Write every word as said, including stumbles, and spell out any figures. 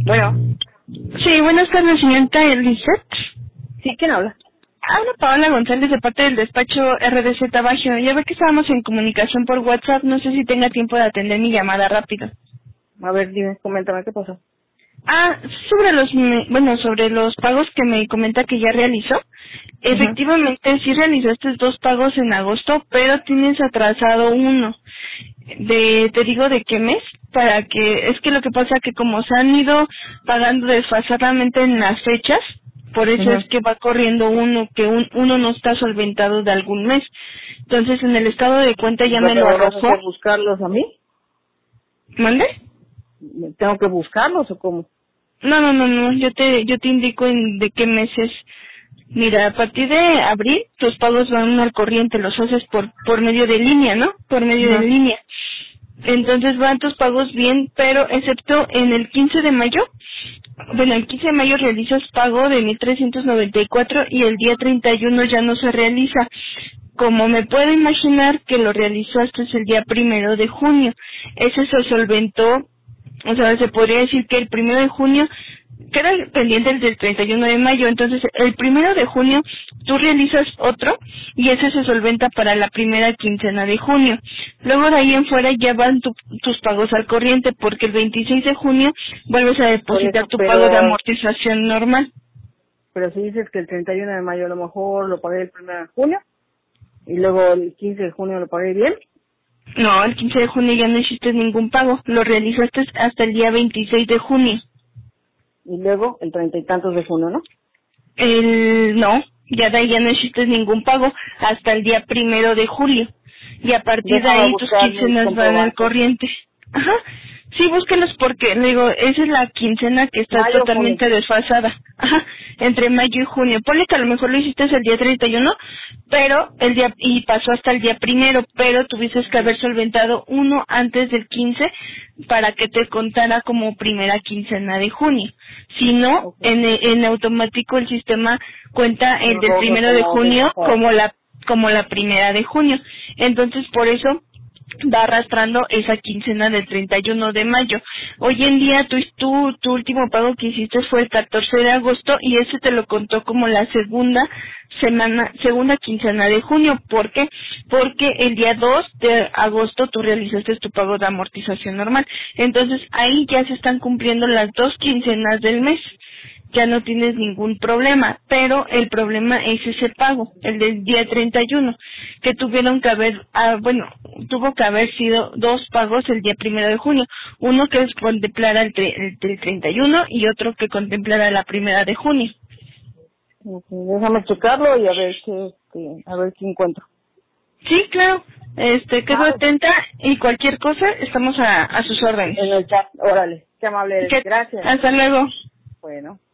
Bueno, Sí, buenas tardes, señorita Elizabeth. ¿sí? ¿Quién habla? Habla Paola González de parte del despacho R D Z Bajo. Ya ve que estábamos en comunicación por WhatsApp. No sé si tenga tiempo de atender mi llamada rápido. A ver, dime, coméntame qué pasó. Ah, sobre los, me- bueno, sobre los pagos que me comenta que ya realizó. Ajá. Efectivamente, sí realizaste dos pagos en agosto, pero tienes atrasado uno. De, te digo de qué mes, para que, es que lo que pasa que como se han ido pagando desfasadamente en las fechas, por eso es Ajá. que va corriendo uno, que un, uno no está solventado de algún mes. Entonces en el estado de cuenta ya me lo ¿Pero vas a arrojó. hacer buscarlos a mí? ¿Mande? ¿Tengo que buscarlos o cómo? No, no, no, no, yo te, yo te indico en de qué meses. Mira, a partir de abril tus pagos van al corriente, los haces por, por medio de línea, ¿no? Por medio de Ajá. línea. Entonces van tus pagos bien, pero excepto en el quince de mayo, bueno, el quince de mayo realizas pago de mil trescientos noventa y cuatro y el día treinta y uno ya no se realiza. Como me puedo imaginar que lo realizó hasta el día primero de junio. Ese se solventó, o sea, se podría decir que el primero de junio queda pendiente el del treinta y uno de mayo, entonces el primero de junio tú realizas otro y ese se solventa para la primera quincena de junio. Luego de ahí en fuera ya van tu- tus pagos al corriente porque el veintiséis de junio vuelves a Por depositar eso, tu pago de pero amortización normal. pero si dices que el treinta y uno de mayo a lo mejor lo pagué el primero de junio y luego el quince de junio lo pagué bien No, el quince de junio ya no hiciste ningún pago, lo realizaste hasta el día veintiséis de junio. y luego el treinta y tantos de junio, ¿no? El, no, ya de ahí ya no hiciste ningún pago hasta el día primero de julio. Y a partir de Déjame ahí tus buscar mis quincenas van al comprobantes. corriente. Ajá. Sí, búsquelos porque, le digo, esa es la quincena que está Mayo, junio. totalmente desfasada. Ajá. Entre mayo y junio. Ponle que a lo mejor lo hiciste el día treinta y uno, pero el día, y pasó hasta el día primero, pero tuviste que haber solventado uno antes del quince para que te contara como primera quincena de junio. Si no, Ok. en, en automático el sistema cuenta el Lo del rojo primero de como junio desfasado. como la como la primera de junio. Entonces, por eso va arrastrando esa quincena del treinta y uno de mayo. Hoy en día tu, tu, tu último pago que hiciste fue el catorce de agosto y ese te lo contó como la segunda semana, segunda quincena de junio. ¿Por qué? Porque el día dos de agosto tú realizaste tu pago de amortización normal. Entonces ahí ya se están cumpliendo las dos quincenas del mes. Ya no tienes ningún problema, pero el problema es ese pago, el del día treinta y uno, que tuvieron que haber, ah, bueno, tuvo que haber sido dos pagos el día primero de junio, uno que contemplara el, tre- el del treinta y uno y otro que contemplara la primera de junio. Ok, déjame checarlo y a ver qué, qué- a ver qué encuentro. Sí, claro, este, quedo Ah, atenta y cualquier cosa estamos a, a sus órdenes. en el chat, órale, qué amable eres. Que, Gracias. hasta luego. Bueno.